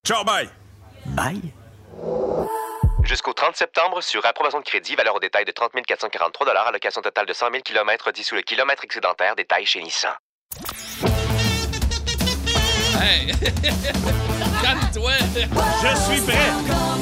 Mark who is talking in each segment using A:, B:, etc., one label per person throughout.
A: Ciao, bye!
B: Bye.
C: Jusqu'au 30 septembre, sur approbation de crédit, valeur au détail de 30 443 $, allocation totale de 100 000 km, dit sous le kilomètre excédentaire, détail chez Nissan.
D: Hey! Calme-toi!
E: Je suis prêt!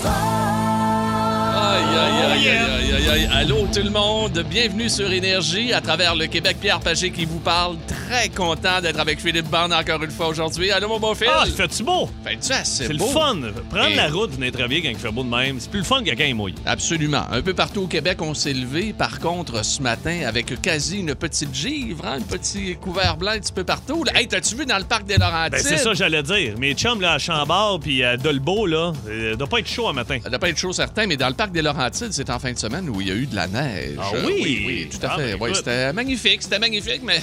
D: Aïe. Allô tout le monde, bienvenue sur Énergie à travers le Québec. Pierre Pagé qui vous parle. Très content d'être avec Philippe Bande encore une fois aujourd'hui. Allô mon beau Phil.
E: Ah, fais-tu beau?
D: Fais-tu assez
E: C'est
D: beau?
E: le fun. Prendre la route, venir travailler quand il fait beau de même, c'est plus le fun que quand il mouille.
D: Absolument. Un peu partout au Québec, on s'est levé. Par contre, ce matin, avec quasi une petite givre, un petit couvert blanc un petit peu partout. Hey, t'as-tu vu dans le parc des Laurentides?
E: Ben, c'est ça que j'allais dire. Mes chums là, à Chambord puis à Dolbeau, là, doit pas être chaud un matin.
D: Ça doit pas être chaud certain, mais dans le parc des Laurentides, c'est en fin de semaine où il y a eu de la neige.
E: Ah oui?
D: Oui, tout à fait.
E: Ben,
D: Oui,
E: écoute.
D: c'était magnifique, mais...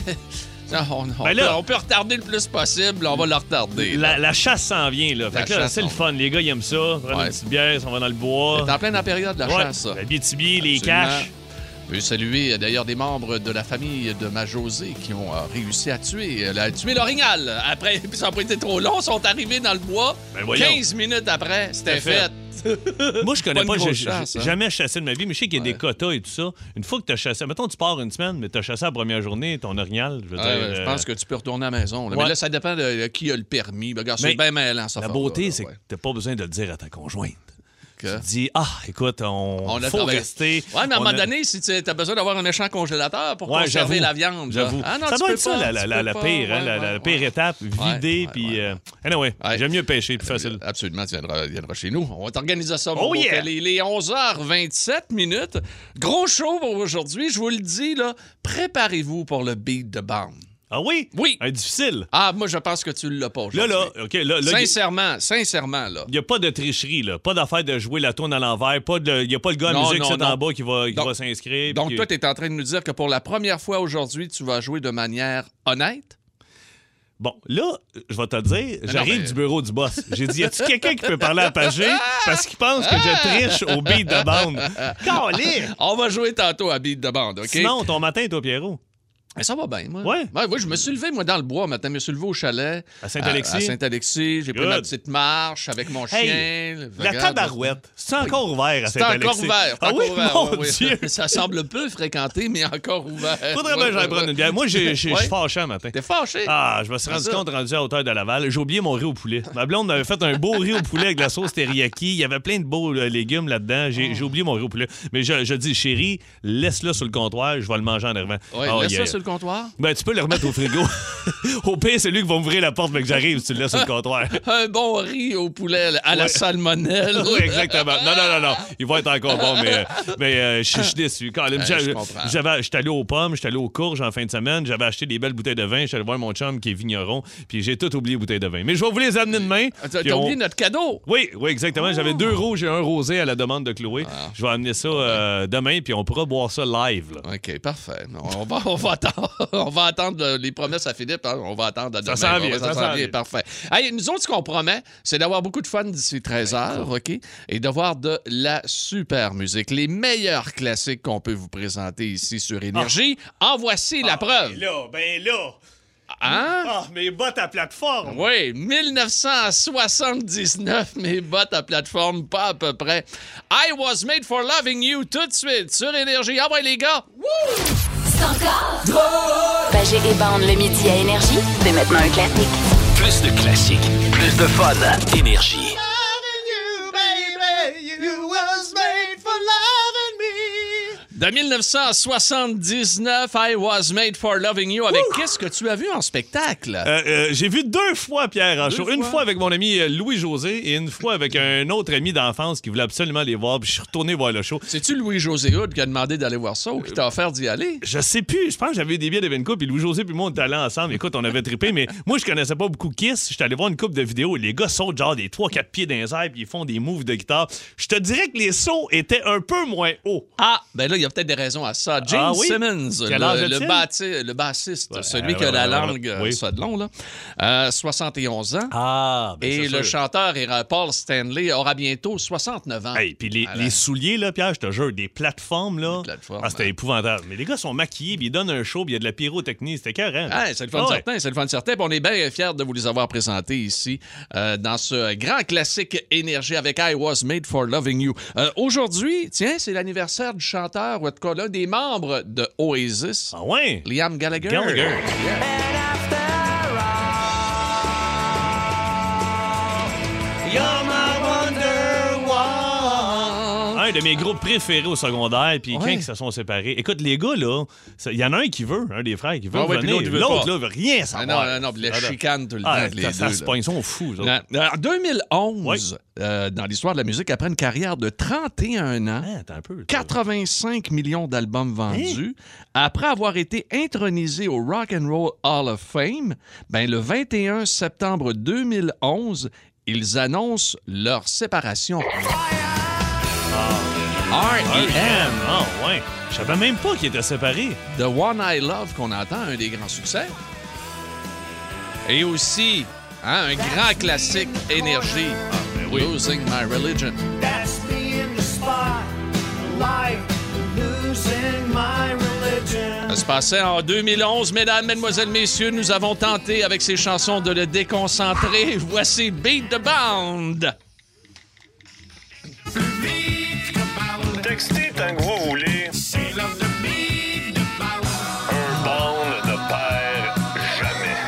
D: On peut retarder le plus possible, on va le retarder.
E: La chasse s'en vient, là. Fait que là, c'est le fun. Les gars, ils aiment ça. Prendre une petite bière, on va dans le bois.
D: C'est en pleine période de la chasse, ça.
E: La BTB, les
D: Absolument.
E: caches.
D: Je veux saluer d'ailleurs des membres de la famille de ma Josée qui ont réussi à tuer l'orignal. Après, ça n'a pas été trop long, ils sont arrivés dans le bois.
E: Ben voyons.
D: 15 minutes après, c'était fait.
E: Moi, je connais
D: Pas
E: pas,
D: une
E: j'ai
D: grosse chasse, hein.
E: jamais chassé de ma vie, mais je sais qu'il y a des quotas et tout ça. Une fois que tu as chassé, mettons, tu pars une semaine, mais tu as chassé la première journée, ton orignal, je veux dire.
D: Je pense que tu peux retourner à la maison. Là.
E: Ouais.
D: Mais là, ça dépend de qui a le permis. Ben, regarde, c'est bien mêlant, ça.
E: La beauté, c'est que t'as pas besoin de le dire à ta conjointe.
D: Que?
E: Tu te dis, écoute, on
D: a
E: faut
D: travaillé.
E: rester.
D: Ouais, mais à un moment donné, si tu as besoin d'avoir un méchant congélateur pour conserver
E: j'avoue.
D: la viande. là.
E: J'avoue.
D: Ah, non,
E: ça
D: tu
E: doit
D: peux
E: être ça,
D: pas,
E: la pire, la pire étape, vider, puis... Anyway,
D: Ouais.
E: j'aime mieux pêcher, plus facile.
D: Absolument, tu viendras chez nous. On va t'organiser ça.
E: Oh
D: mon beau
E: yeah!
D: Phil. Il est 11h27 minutes. Gros show pour aujourd'hui. Je vous le dis, là, préparez-vous pour le beat de bande.
E: Ah oui?
D: Oui.
E: Difficile.
D: Ah, moi, je pense que tu l'as pas aujourd'hui.
E: Là,
D: Sincèrement, là.
E: il n'y a pas de tricherie, là. Pas d'affaire de jouer la tourne à l'envers. Il n'y a pas le gars de musique c'est en bas qui va s'inscrire.
D: Donc,
E: puis
D: toi, tu es en train de nous dire que pour la première fois aujourd'hui, tu vas jouer de manière honnête?
E: Bon, là, je vais te dire, j'arrive
D: mais-
E: du bureau du boss. J'ai dit, y a-tu quelqu'un qui peut parler à Pagé parce qu'il pense que je triche au beat de bande? Calé!
D: On va jouer tantôt à beat de bande, OK?
E: Sinon, ton matin, toi, Pierrot.
D: Mais ça va bien, moi.
E: Ouais.
D: Oui, je me suis levé, moi, dans le bois. Maintenant, je me suis levé au chalet.
E: À Saint-Alexis?
D: À Saint-Alexis. J'ai pris
E: Good.
D: ma petite marche avec mon chien.
E: Hey, la
D: Regarde.
E: tabarouette, c'est encore ouvert à
D: C'est
E: Saint-Alexis.
D: encore ouvert.
E: Ah oui, mon
D: oui.
E: Dieu!
D: Ça semble peu fréquenté, mais encore ouvert.
E: Faudrait bien que j'aille prendre une bière. Moi, je suis fâché un matin.
D: T'es fâché?
E: Ah, je me suis rendu
D: ça?
E: compte rendu à hauteur de Laval. J'ai oublié mon riz au poulet. Ma blonde m'avait fait un beau riz au poulet avec de la sauce teriyaki. Il y avait plein de beaux légumes là-dedans. J'ai oublié mon riz au poulet. Mais je dis, chérie, laisse-le sur le comptoir. Je vais le manger en arrivant.
D: Oui,
E: Oh,
D: laisse
E: yeah.
D: ça sur le comptoir.
E: Ben, tu peux le remettre au frigo. Au pire, c'est lui qui va m'ouvrir la porte, mais que j'arrive si tu le laisses sur le comptoir.
D: Un bon riz au poulet à la salmonelle.
E: Oui, exactement. Non. Il va être encore bon, mais je suis déçu. Colin,
D: je comprends.
E: J'étais allé aux pommes, j'étais allé aux courges en fin de semaine, j'avais acheté des belles bouteilles de vin, j'étais allé voir mon chum qui est vigneron, puis j'ai tout oublié bouteilles de vin. Mais je vais vous les amener demain.
D: T'as
E: puis
D: oublié notre cadeau?
E: Oui, exactement. J'avais 2 rouges et 1 rosé à la demande de Chloé. Je vais amener ça demain, puis on pourra boire ça live. Là.
D: OK, parfait. On va attendre les promesses à Philippe. Hein. On va attendre à demain.
E: s'en vient,
D: Ça s'en vient, parfait. Hey, nous autres, ce qu'on promet, c'est d'avoir beaucoup de fun d'ici 13h, OK? Et d'avoir de la super musique. Les meilleurs classiques qu'on peut vous présenter ici sur Énergie. En voici la preuve.
E: Ben là!
D: Hein?
E: Mes bottes à plateforme!
D: Oui, 1979, mes bottes à plateforme, pas à peu près. I was made for loving you, tout de suite, sur Énergie. Ah ouais, les gars!
B: Pagé et Bande le midi à Énergie, c'est maintenant un classique.
A: Plus de classiques, plus de fun. Énergie.
D: De 1979, I was made for loving you. Avec qu'est-ce que tu as vu en spectacle?
E: J'ai vu 2 fois Pierre en show.
D: fois?
E: Une fois avec mon ami Louis-José et une fois avec un autre ami d'enfance qui voulait absolument les voir. Puis je suis retourné voir le show.
D: C'est-tu Louis-José Hood qui a demandé d'aller voir ça ou qui t'a offert d'y aller?
E: Je sais plus. Je pense que j'avais eu des billets d'Evenco. Puis Louis-José puis moi, on était allés ensemble. Écoute, on avait trippé. Mais moi, je connaissais pas beaucoup Kiss. J'étais allé voir une couple de vidéos. Les gars sautent genre des 3-4 pieds dans les airs puis ils font des moves de guitare. Je te dirais que les sauts étaient un peu moins hauts.
D: Ah, ben là, il y y a peut-être des raisons à ça. Gene Simmons, le bassiste, celui qui a la langue ça de long, là, 71 ans. Et le chanteur Paul Stanley aura bientôt 69 ans.
E: Puis les souliers, là, Pierre, je te jure, des plateformes, là. C'était épouvantable. Mais les gars sont maquillés, puis ils donnent un show, puis il y a de la pyrotechnie. C'était carré.
D: C'est le fun certain, c'est le fun certain. Puis on est bien fiers de vous les avoir présentés ici dans ce grand classique Énergie avec I Was Made for Loving You. Aujourd'hui, tiens, c'est l'anniversaire du chanteur, ou en tout cas l'un des membres de Oasis.
E: Ah ouais?
D: Liam Gallagher.
E: Un de mes groupes préférés au secondaire, puis quand ils se sont séparés. Écoute, les gars, là, il y en a un qui veut, un des frères qui veut venir. L'autre, là, veut rien savoir.
D: Non, les chicanes tout le temps. Les
E: ça
D: deux,
E: se pogne, ils sont fous.
D: En 2011, dans l'histoire de la musique, après une carrière de 31 ans, 85 millions d'albums vendus, après avoir été intronisé au Rock and Roll Hall of Fame, le 21 septembre 2011, ils annoncent leur séparation. R.E.M.
E: Ah ouais. Je savais même pas qu'ils étaient séparés.
D: The One I Love qu'on entend, un des grands succès. Et aussi, un grand classique Énergie. Losing My Religion. Ça se passait en 2011. Mesdames, mesdemoiselles, messieurs, nous avons tenté avec ces chansons de le déconcentrer. Voici Beat the Band.
F: Textez tant que vous voulez. Un bond ne perd jamais.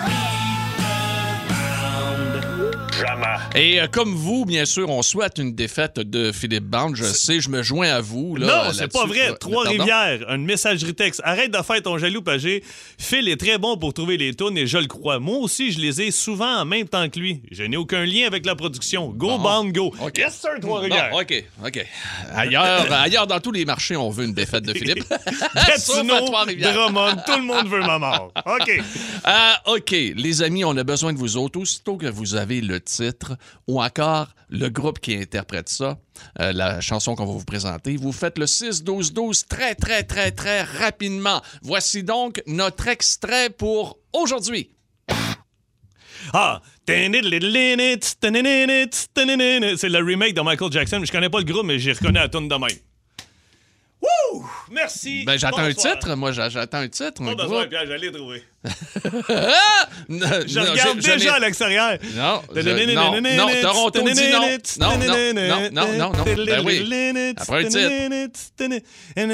F: Jamais.
D: Et comme vous, bien sûr, on souhaite une défaite de Philippe Bande. Je sais, je me joins à vous. Là,
E: non, c'est pas vrai. Trois-Rivières, une messagerie texte. Arrête de faire ton jaloux, Pagé. Phil est très bon pour trouver les tunes et je le crois. Moi aussi, je les ai souvent en même temps que lui. Je n'ai aucun lien avec la production. Go, Bande, go.
D: Okay.
E: Yes, sir, Trois-Rivières.
D: OK. Ailleurs, dans tous les marchés, on veut une défaite de Philippe.
E: Gatineau, Drummond, tout le monde veut ma mort. OK.
D: OK, les amis, on a besoin de vous autres. Aussitôt que vous avez le titre ou encore le groupe qui interprète ça, la chanson qu'on va vous présenter, vous faites le 6-12-12 très, très, très, très rapidement. Voici donc notre extrait pour aujourd'hui.
E: C'est le remake de Michael Jackson. Je connais pas le groupe, mais j'ai reconnu la tune de même. Wouh! Merci!
D: J'attends un titre. Moi, j'attends un titre.
E: Pas besoin, Pierre, j'allais trouver.
D: Je
E: regarde déjà à l'extérieur.
D: Non, Toronto dit non. Non. Ben oui. Après un titre.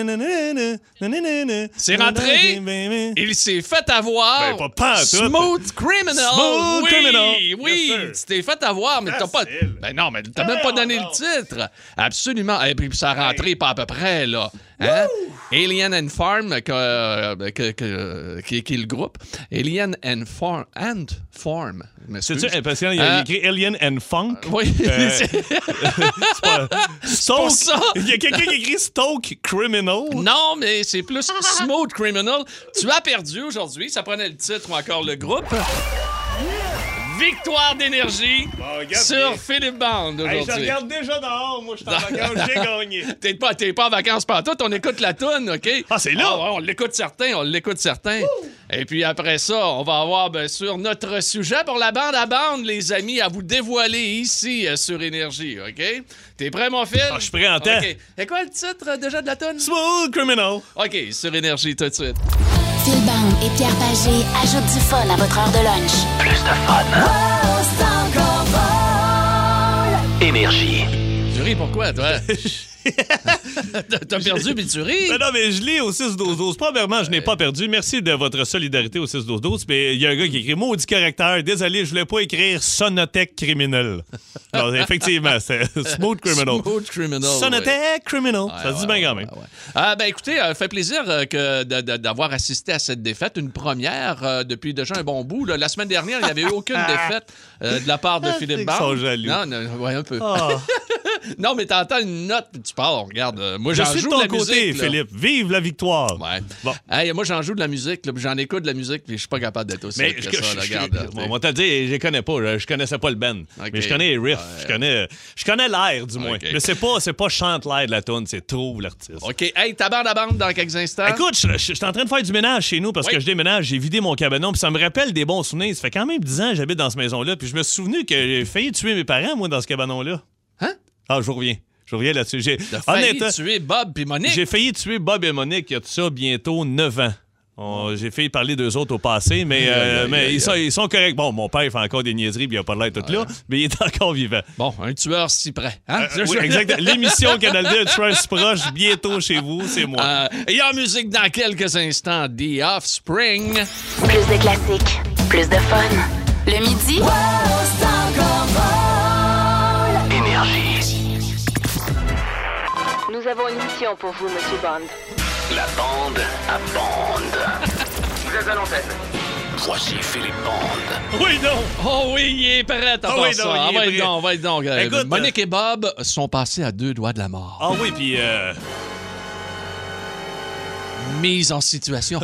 D: C'est rentré. Il s'est fait avoir. Smooth Criminal. Oui. Tu t'es fait avoir, mais t'as pas... non, mais t'as même pas donné le titre. Absolument. Et puis ça a rentré pas à peu près, là. Hein? Alien and Farm, qui est le groupe. Alien and Farm.
E: C'est-tu parce qu'il y a écrit Alien and Funk?
D: Oui.
E: C'est pas... Stoke. Il y a quelqu'un qui écrit Stoke Criminal.
D: Non, mais c'est plus Smooth Criminal. Tu as perdu aujourd'hui. Ça prenait le titre ou encore le groupe. Victoire d'Énergie sur Philippe Bande aujourd'hui.
E: Je regarde déjà dehors. Moi, je suis en vacances. J'ai gagné.
D: T'es pas en vacances pantoute. On écoute la toune, OK?
E: C'est là.
D: On l'écoute certains. Et puis après ça, on va avoir, bien sûr, notre sujet pour la bande à bande, les amis, à vous dévoiler ici sur Énergie, OK? T'es prêt, mon Phil?
E: Je suis prêt en temps.
D: OK. Et quoi le titre déjà de la toune?
E: Smooth Criminal.
D: OK, sur Énergie tout de suite.
B: Phil Bande et Pierre Pagé ajoutent du fun à votre heure de lunch.
A: Plus de fun. Énergie.
D: Tu ris pourquoi, toi? T'as perdu, puis tu ris.
E: Non, mais je lis au 6-12-12. Premièrement, je n'ai pas perdu. Merci de votre solidarité au 6-12-12. Mais il y a un gars qui écrit « Maudit caractère. Désolé, je voulais pas écrire Sonothèque criminel. » Non, effectivement, c'est Smooth Criminal.
D: Smooth Criminal.
E: Sonothèque criminal. Ça se dit bien quand même.
D: Écoutez, fait plaisir d'avoir assisté à cette défaite. Une première depuis déjà un bon bout. Là. La semaine dernière, il n'y avait eu aucune défaite de la part de Philippe Bande.
E: Ils sont jaloux.
D: Non, ouais, un peu. Non, mais t'entends une note, puis tu pars. Regarde, moi,
E: Je
D: j'en
E: suis de
D: joue
E: ton
D: de la
E: côté,
D: musique. là.
E: Philippe. Vive la victoire.
D: Ouais.
E: Bon.
D: Hey, moi, j'en joue de la musique, là, puis j'en écoute de la musique, puis je suis pas capable d'être aussi
E: Mais
D: vite que ça. Là, regarde,
E: on va te le dire, je les connais pas. Je connaissais pas le band.
D: Ok.
E: Mais je connais les riffs. Je connais l'air, du moins.
D: Ok.
E: Mais c'est pas chante l'air de la tune, c'est trouve l'artiste.
D: OK. Hey, ta bande à bande dans quelques instants.
E: Écoute, je suis en train de faire du ménage chez nous parce
D: Oui.
E: que je déménage, j'ai vidé mon cabanon, puis ça me rappelle des bons souvenirs. Ça fait quand même 10 ans que j'habite dans cette maison-là, puis je me suis souvenu que j'ai failli tuer mes parents, moi, dans ce cabanon-là.
D: Hein?
E: Ah, je reviens. Je reviens là-dessus.
D: T'as failli tuer Bob puis Monique.
E: J'ai failli tuer Bob et Monique il y a de ça bientôt 9 ans. J'ai failli parler d'eux autres au passé, mais, ils sont corrects. Bon, mon père fait encore des niaiseries, puis il a pas l'air tout là, mais il est encore vivant.
D: Bon, un tueur si près. Hein?
E: Oui, exact. L'émission Canal D, Tueur si proche, bientôt chez vous, c'est moi.
D: Et en musique dans quelques instants, The Offspring.
B: Plus de classiques, plus de fun. Le midi,
A: Énergie.
G: Nous avons une mission pour vous, Monsieur Bond.
A: La bande à bande. Vous êtes à l'antenne. Voici Philippe Bond.
E: Oui, non!
D: Oh oui, il est prêt à part
E: oui,
D: ça.
E: non, il est
D: Va
E: prêt.
D: donc, va donc.
E: Écoute,
D: Monique et Bob sont passés à 2 doigts de la mort.
E: Ah oui, puis...
D: Mise en situation.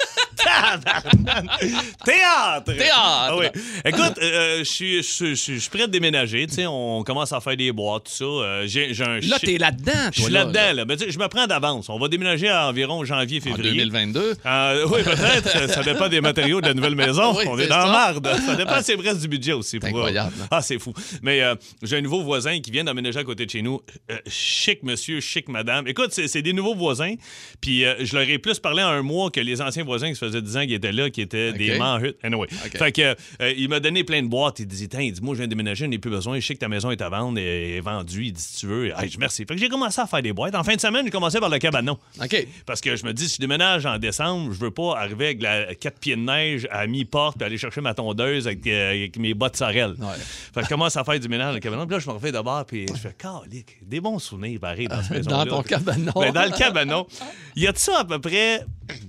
E: Théâtre!
D: Théâtre!
E: Ah oui. Écoute, je suis prêt de déménager. Tu sais, on commence à faire des boîtes, tout ça. J'ai un
D: Là, t'es là-dedans, toi.
E: Je suis là-dedans, là. Mais tu sais, je me prends d'avance. On va déménager à environ
D: En
E: janvier-février.
D: 2022.
E: Oui, peut-être. Ça dépend des matériaux de la nouvelle maison.
D: Oui,
E: On
D: c'est
E: est dans
D: ça.
E: la marde. Ça dépend, c'est vrai, du budget aussi.
D: C'est incroyable.
E: Ah, c'est fou. Mais j'ai un nouveau voisin qui vient d'emménager à côté de chez nous. Chic monsieur, chic madame. Écoute, c'est des nouveaux voisins. Puis je leur ai plus parlé en un mois que les anciens voisins qui se faisaient 10 ans qui étaient là, qui étaient des manhutes. Anyway. Fait que il m'a donné plein de boîtes. Il disait, moi, je viens de déménager, je n'ai plus besoin. Je sais que ta maison est à vendre et est vendue. Il dit, si tu veux. Hey, merci. Fait que j'ai commencé à faire des boîtes. En fin de semaine, j'ai commencé par le cabanon.
D: OK.
E: Parce que je me dis, si je déménage en décembre, je veux pas arriver avec la 4 pieds de neige à mi-porte puis aller chercher ma tondeuse avec mes bottes sorel.
D: Ouais.
E: Fait que je commence à faire du ménage dans le cabanon. Puis là, je me refais d'abord puis je fais, calique, des bons souvenirs, pareil, dans cette maison-là.
D: Dans ton cabanon.
E: Ben, dans le cabanon. Il y a de ça à peu près...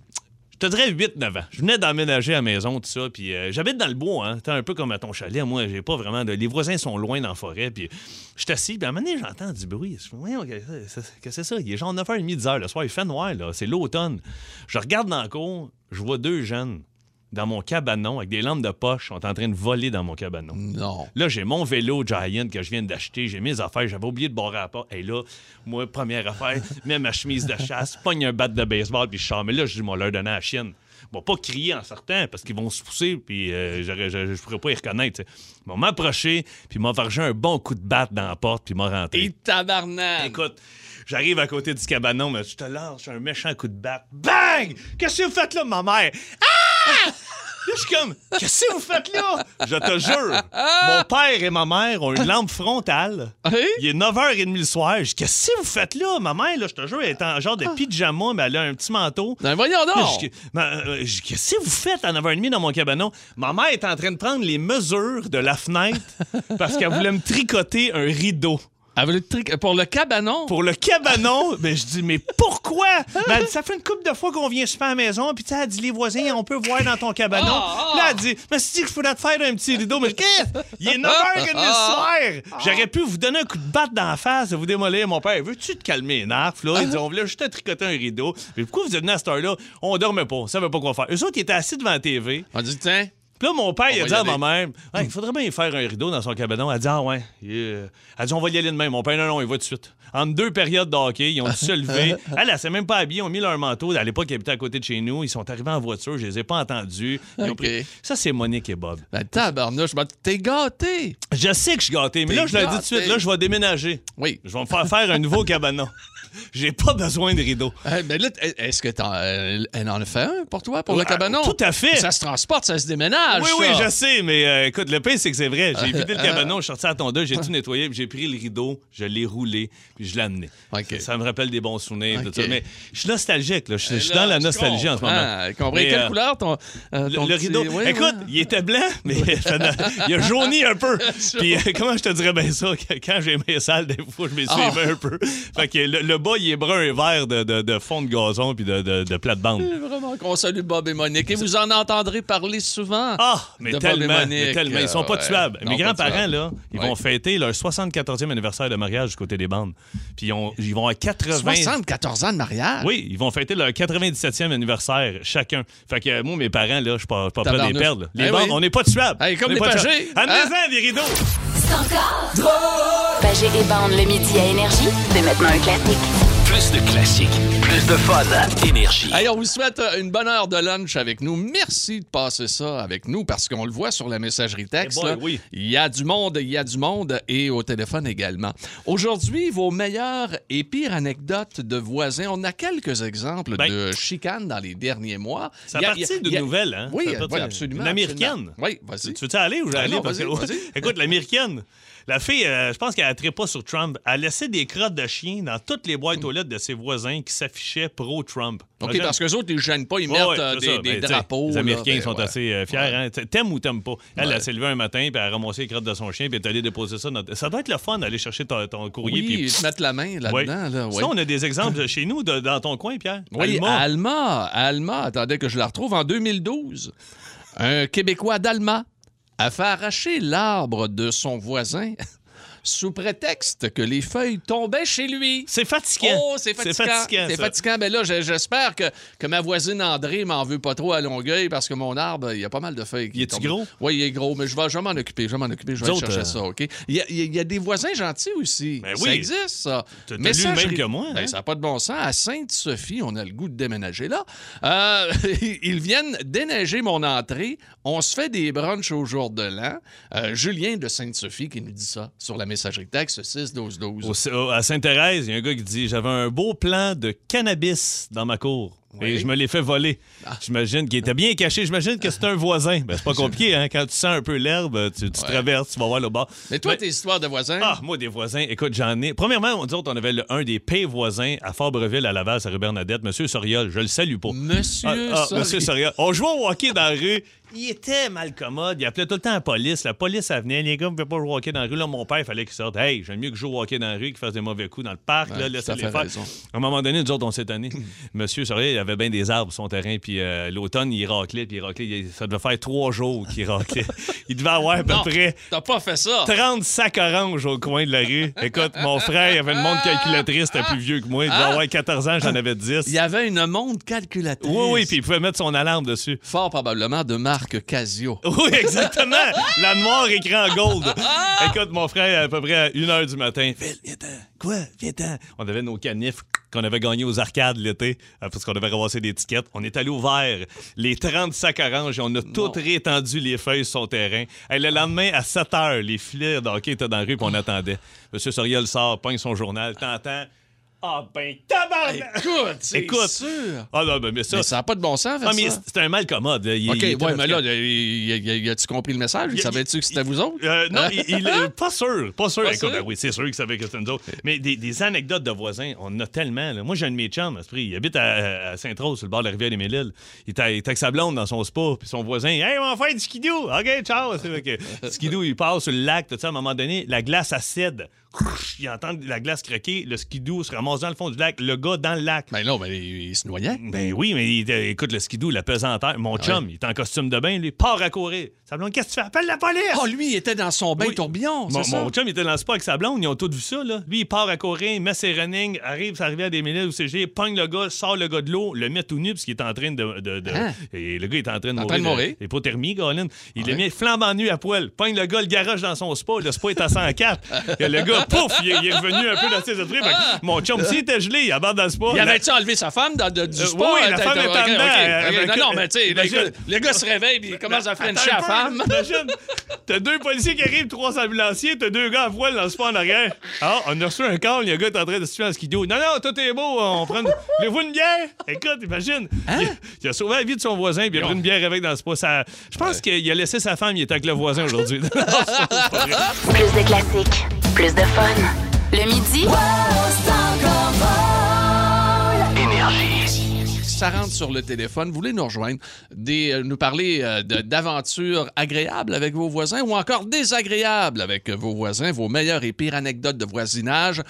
E: Je te dirais 8-9 ans. Je venais d'emménager à la maison, tout ça, puis j'habite dans le bois, hein. T'es un peu comme à ton chalet. Moi, j'ai pas vraiment de... Les voisins sont loin dans la forêt, puis je suis assis, puis à un moment donné, j'entends du bruit. Je fais, voyons, qu'est-ce que c'est ça? Il est genre 9h30, 10h le soir, il fait noir, là. C'est l'automne. Je regarde dans la cour, je vois 2 jeunes dans mon cabanon, avec des lampes de poche, sont en train de voler dans mon cabanon.
D: Non.
E: Là, j'ai mon vélo Giant que je viens d'acheter, j'ai mes affaires, j'avais oublié de barrer à la porte. Et là, moi, première affaire, mets ma chemise de chasse, pogne un bat de baseball, puis je sors. Mais là, je dis, moi, leur donner à la chienne. Bon, pas crier en sortant, parce qu'ils vont se pousser, puis je pourrais pas y reconnaître. T'sais. Ils vont m'approcher, puis ils m'ont vargé un bon coup de batte dans la porte, puis ils m'ont rentré.
D: Et tabarnak.
E: Écoute, j'arrive à côté du cabanon, mais je te lâche un méchant coup de batte. Bang! Qu'est-ce que vous faites là, ma mère? Ah! Là, je suis comme, qu'est-ce que vous faites là? Je te jure, mon père et ma mère ont une lampe frontale. Il est 9h30 le soir. Je dis, qu'est-ce que vous faites là? Ma mère, là, je te jure, elle est en genre de pyjama, mais elle a un petit manteau.
D: Ben voyons
E: Là,
D: donc.
E: je dis, qu'est-ce que vous faites à 9h30 dans mon cabanon? Ma mère est en train de prendre les mesures de la fenêtre parce qu'elle voulait me tricoter un rideau.
D: Pour le cabanon?
E: Pour le cabanon, ben je dis, mais pourquoi? Ben, elle dit, ça fait une couple de fois qu'on vient super à la maison, puis tu sais, elle dit, les voisins, on peut voir dans ton cabanon. Là, elle dit, mais si je faudrait te faire un petit rideau, mais qu'est-ce? Il est 9h30 le soir! J'aurais pu vous donner un coup de batte dans la face, vous démolir. Mon père, veux-tu te calmer les nerfs? Là? Il dit, on voulait juste te tricoter un rideau. Mais pourquoi vous êtes venu à cette heure-là? On dormait pas, on savait pas quoi faire. Eux autres, ils étaient assis devant la TV.
D: On dit, tiens.
E: Puis là, mon père, il a
D: va
E: dit
D: y
E: à
D: aller.
E: ma mère, hey, il faudrait bien faire un rideau dans son cabanon. Elle a dit, ah ouais. Elle dit, on va y aller demain. Mon père, non, il va tout de suite. Entre 2 périodes de hockey, ils ont dû se lever. Elle s'est même pas habillée, ils ont mis leur manteau. À l'époque, ils habitaient à côté de chez nous. Ils sont arrivés en voiture, je les ai pas entendus. Ils ont
D: OK.
E: pris... Ça, c'est Monique et Bob.
D: Ben tabarnouche, t'es gâté.
E: Je sais que je suis gâté, mais là, je leur dis tout de suite, là, je vais déménager.
D: Oui.
E: Je vais me faire un nouveau cabanon. J'ai pas besoin de rideau.
D: Ben là, est-ce que elle en a fait un pour toi, pour le cabanon?
E: Tout à fait.
D: Ça se transporte, ça se déménage.
E: Oui,
D: ça.
E: oui, je sais, mais écoute, le pire, c'est que c'est vrai. J'ai vidé le cabanon, je suis sorti à la tondeuse, j'ai tout nettoyé, puis j'ai pris le rideau, je l'ai roulé, puis je l'ai amené.
D: OK.
E: Ça me rappelle des bons souvenirs, tout
D: OK.
E: ça. Mais je suis nostalgique, là. Je suis dans la nostalgie en ce moment.
D: Compris.
E: Mais,
D: Quelle couleur ton
E: Le
D: petit-
E: rideau.
D: Oui,
E: Écoute,
D: oui.
E: il était blanc, mais il a jauni un peu. Puis comment je te dirais bien ça? Quand j'ai mes salles, des fois, je m'essuivais un peu. Fait que le bas, il est brun et vert de fond de gazon puis de plate-bande.
D: Vraiment qu'on salue Bob et Monique. Et vous en entendrez parler souvent.
E: mais
D: de
E: tellement,
D: Bob-et-Monique,
E: Ils sont pas
D: ouais.
E: tuables.
D: Non,
E: Mes
D: pas
E: grands-parents,
D: tuables.
E: là, ils vont fêter leur 74e anniversaire de mariage du côté des bandes. Puis ils vont à 80...
D: 74 ans de mariage?
E: Oui, ils vont fêter leur 97e anniversaire chacun. Fait que moi, mes parents, là, je suis pas prêt de les
D: Tabarnouche.
E: perdre. Les
D: Eh
E: bandes,
D: oui.
E: on n'est pas tuables.
D: Hey, comme
E: On est
D: les
E: pas
D: pagés.
E: tuables. Amenez-en des rideaux.
B: Pagé et Bande le midi à Énergie, c'est maintenant un classique.
A: Plus de classiques, plus de fun. Énergie.
D: Hey, on vous souhaite une bonne heure de lunch avec nous. Merci de passer ça avec nous parce qu'on le voit sur la messagerie texte.
E: Eh boy,
D: là.
E: oui.
D: Il y a du monde et au téléphone également. Aujourd'hui, vos meilleures et pires anecdotes de voisins. On a quelques exemples de chicanes dans les derniers mois.
E: Ça partit d'une nouvelle, hein?
D: Oui,
E: Ça partit-
D: absolument.
E: Une américaine.
D: Absolument. Oui, vas-y.
E: Tu veux-tu aller ou j'allais?
D: non,
E: Parce que-
D: vas-y.
E: Écoute, l'américaine, la fille, je pense qu'elle ne pas sur Trump. Elle laissait des crottes de chien dans toutes les boîtes aux lettres de ses voisins qui s'affichaient pro-Trump.
D: OK,
E: Imagine.
D: parce qu'eux autres, ils ne gênent pas, ils mettent
E: Ouais, c'est ça.
D: des
E: Ben,
D: drapeaux.
E: Les
D: là,
E: Américains
D: ben,
E: sont
D: ouais.
E: assez fiers.
D: Ouais.
E: Hein? T'aimes ou t'aimes pas? Elle,
D: Ouais.
E: elle s'est levée un matin puis elle a ramassé les crottes de son chien puis elle est allée déposer ça. Ça doit être le fun d'aller chercher ton courrier.
D: Oui,
E: puis...
D: ils te mettent la main là-dedans.
E: Ouais.
D: Là, oui.
E: Sinon, on a des exemples chez nous dans ton coin, Pierre.
D: Oui,
E: Alma.
D: Alma, attendez que je la retrouve, en 2012. Un Québécois d'Alma a fait arracher l'arbre de son voisin sous prétexte que les feuilles tombaient chez lui.
E: C'est fatigant.
D: Oh, c'est fatigant. C'est
E: ça.
D: fatigant. Ben là, j'espère que ma voisine André m'en veut pas trop à Longueuil parce que mon arbre, il y a pas mal de feuilles qui
E: Il est-tu
D: tombent.
E: gros?
D: Oui, il est gros, mais je vais m'en occuper. Je vais
E: Nous
D: aller
E: autres,
D: chercher ça, OK? Il y a des voisins gentils aussi.
E: Ben
D: Ça
E: oui.
D: existe, ça.
E: T'as lu le même que moi,
D: Ben,
E: hein?
D: ça n'a pas de bon sens. À Sainte-Sophie, on a le goût de déménager là. Ils viennent déneiger mon entrée. On se fait des brunchs au jour de l'an. Julien de Sainte-Sophie qui nous dit ça sur la messagerie texte 6-12-12.
E: À Sainte-Thérèse, il y a un gars qui dit « J'avais un beau plan de cannabis dans ma cour.
D: Oui.
E: Et je me l'ai fait voler. J'imagine qu'il était bien caché. J'imagine que c'était un voisin. Ben, c'est pas compliqué, hein? Quand tu sens un peu l'herbe, tu traverses, tu vas voir le bas.
D: Mais toi, tes histoires de voisins?
E: Ah, moi, des voisins, écoute, j'en ai. Premièrement, on avait un des pires voisins à Fort-Breville, à Laval, à rue-Bernadette, M. Soriol. Je le salue pas.
D: Monsieur
E: Monsieur Soriol. On jouait au hockey dans la rue. Il était mal commode. Il appelait tout le temps la police. La police, elle venait. Les gars ne pouvaient pas jouer au hockey dans la rue. Là, mon père, il fallait qu'il sorte. Hey, j'aime mieux que je joue au hockey dans la rue qu'il fasse des mauvais coups dans le parc.
D: Ouais,
E: Là,
D: tout
E: laissez
D: à
E: les
D: fait
E: faire.
D: raison.
E: À un moment donné, nous autres, on s'est tannés. Monsieur Soriol, il avait bien des arbres sur son terrain. Puis l'automne, il raclait. Ça devait faire 3 jours qu'il raclait. Il devait avoir à peu
D: Non,
E: près
D: t'as pas fait ça.
E: 30 sacs oranges au coin de la rue. Écoute, mon frère, il avait une montre calculatrice, c'était plus vieux que moi. Il devait avoir 14 ans, j'en avais 10.
D: Il y avait une montre calculatrice.
E: Oui, puis il pouvait mettre son alarme dessus.
D: Fort probablement de marque Casio.
E: Oui, exactement. La noire écran gold. Écoute, mon frère, à peu près à 1h du matin. Phil, viens-t'en. Quoi? Viens-t'en. On avait nos canifs qu'on avait gagnés aux arcades l'été, parce qu'on avait ramassé des tickets. On est allé au vert, les 30 sacs oranges, et on a toutes rétendu les feuilles sur son terrain. Et le lendemain, à 7h, les filets de hockey étaient dans la rue, puis on attendait. Monsieur Soriol sort, pogne son journal, t'entends? Ah ben, tabarnak!
D: Écoute, sûr.
E: Ah non, mais ça...
D: Mais ça n'a pas de bon sens,
E: Ah,
D: faire
E: mais
D: ça.
E: c'est un mal commode. Là.
D: OK,
E: était
D: ouais, mais là,
E: fatigué.
D: as-tu compris le message? Savais-tu que c'était vous autres?
E: Non, pas sûr. Pas sûr.
D: Pas
E: Écoute,
D: sûr?
E: ben oui, c'est sûr qu'il savait que c'était nous autres. Mais des anecdotes de voisins, on en a tellement. Là. Moi, j'ai un de mes chums, à ce prix. Il habite à Sainte-Rose, sur le bord de la rivière des Mille-Îles. Il est avec sa blonde dans son spa, puis son voisin, hey, on va faire du skidoo. OK, ciao. C'est vrai que skidoo, il passe sur le lac, tout ça. À un moment donné, la glace acide. Il entend la glace craquer, le skidoo se ramasse dans le fond du lac, le gars dans le lac.
D: Ben non, mais il se noyait.
E: Ben oui, mais écoute, le skidoo, la pesanteur. Mon chum, il est en costume de bain, lui, part à courir. Sa blonde, qu'est-ce que tu fais? Appelle la police!
D: Oh, lui, il était dans son bain
E: Oui.
D: tourbillon, c'est ça?
E: Mon chum, il était dans le spa avec sa blonde, ils ont tous vu ça, là. Lui, il part à courir, il met ses running, arrive sur la rivière des Mille-Îles au CG, pogne le gars, sort le gars de l'eau, le met tout nu, parce qu'il est en train de
D: Hein?
E: Et le gars est en train de
D: En train de mourir.
E: Hypothermie, Colin. Il le met flambant nu à poil. Pogne le gars, le garage dans son spa. Le spa est à 104. Et le gars, pouf, il est revenu un peu dans ses esprits. Fait que mon chum, s'il était gelé, il aborde dans le spa.
D: Il avait-tu enlevé sa femme du sport?
E: oui, la femme était en dedans.
D: Non, mais tu sais,
E: Imagine.
D: le gars se réveille et il commence à frencher
E: Attends
D: la
E: un peu,
D: femme.
E: Imagine, t'as 2 policiers qui arrivent, 3 ambulanciers, t'as 2 gars à voile dans le spa en arrière. Ah, on a reçu un call, le gars est en train de se tuer en skidoo. Non, tout est beau, on prend... Voulez-vous une bière? Écoute, imagine. Il a sauvé la vie de son voisin, puis il a pris une bière avec dans le spa. Je pense qu'il a laissé sa femme, il était avec le voisin aujourd'hui.
B: Plus de classiques, plus de fun. Le midi,
A: Énergie.
D: ça rentre sur le téléphone, vous voulez nous rejoindre, nous parler d'aventures agréables avec vos voisins ou encore désagréables avec vos voisins, vos meilleures et pires anecdotes de voisinage,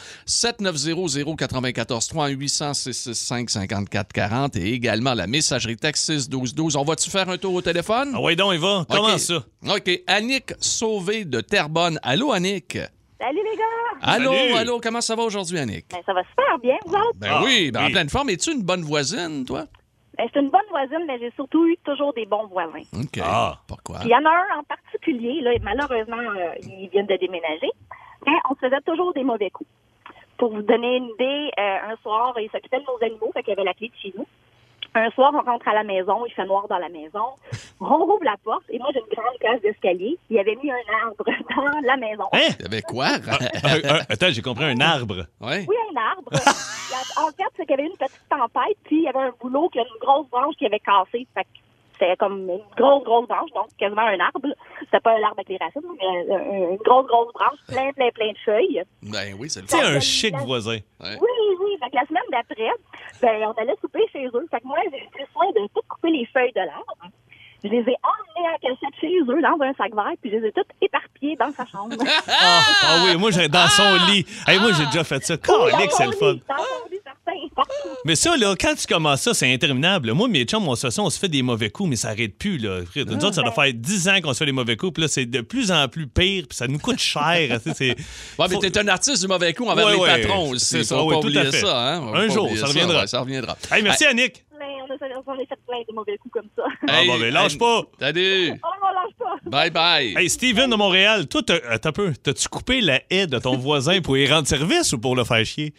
D: 7900-943 800-665-5440 et également la messagerie texte 61212. On va-tu faire un tour au téléphone?
E: Ah oui, donc, il va. Comment ça?
D: OK. Annick Sauvé de Terrebonne. Allô, Annick?
H: Salut les gars!
D: Allô,
E: Salut.
D: allô, comment ça va aujourd'hui, Annick?
H: Ben, ça va super bien, vous autres?
D: Ben oui, en pleine forme. Es-tu une bonne voisine, toi?
H: Ben, je suis une bonne voisine, mais j'ai surtout eu toujours des bons voisins.
D: OK. Pourquoi?
H: Puis il y en a un en particulier, là, malheureusement, ils viennent de déménager, mais on se faisait toujours des mauvais coups. Pour vous donner une idée, un soir, il s'occupait de nos animaux, fait qu'il avait la clé de chez nous. Un soir, on rentre à la maison, il fait noir dans la maison. On rouvre la porte et moi, j'ai une grande cage d'escalier. Il avait mis un arbre dans la maison.
E: Hein?
D: Il y avait quoi?
E: Attends, j'ai compris, un arbre.
D: Ouais.
H: Oui, un arbre. En fait, c'est qu'il y avait eu une petite tempête, puis il y avait un boulot qui a une grosse branche qui avait cassé. Fait que c'était comme une grosse branche, donc quasiment un arbre. C'était pas un arbre avec les racines, mais une grosse branche, plein de feuilles.
D: Ben oui, c'est le
E: Tu sais,
D: fun.
E: un chic voisin.
D: Ouais.
H: Oui. Fait que la semaine d'après, ben, on allait souper chez eux. Fait que moi, j'ai pris soin de tout couper les feuilles de l'arbre. Je les ai emmenés en cachette chez eux dans un sac vert, puis je les ai toutes éparpillées dans sa chambre.
E: Ah oui, moi, dans son lit. Hey, moi, j'ai déjà fait ça. Calique, c'est le fun.
H: Dans son lit, certain, partout.
E: Mais ça, là, quand tu commences ça, c'est interminable. Moi, mes chums, on se fait des mauvais coups, mais ça arrête plus, là. Nous autres, ça doit faire 10 ans qu'on se fait des mauvais coups, puis là, c'est de plus en plus pire, puis ça nous coûte cher.
D: Ouais, mais t'es un artiste du mauvais coup envers les patrons aussi.
E: C'est ça,
D: Faut
E: oui,
D: pas
E: tout
D: oublier
E: à fait.
D: ça, hein? Faut
E: Un
D: pas
E: jour,
D: oublier
E: ça reviendra.
D: Ouais, ça reviendra.
E: Hey, merci, Annick.
H: Mais on a fait plein de mauvais coups comme ça.
E: Ah, bon, ben, lâche pas.
D: Salut.
H: Oh, on lâche pas.
D: Bye bye.
E: Hey, Steven de Montréal, toi, attends un peu. T'as-tu coupé la haie de ton voisin pour y rendre service ou pour le faire chier?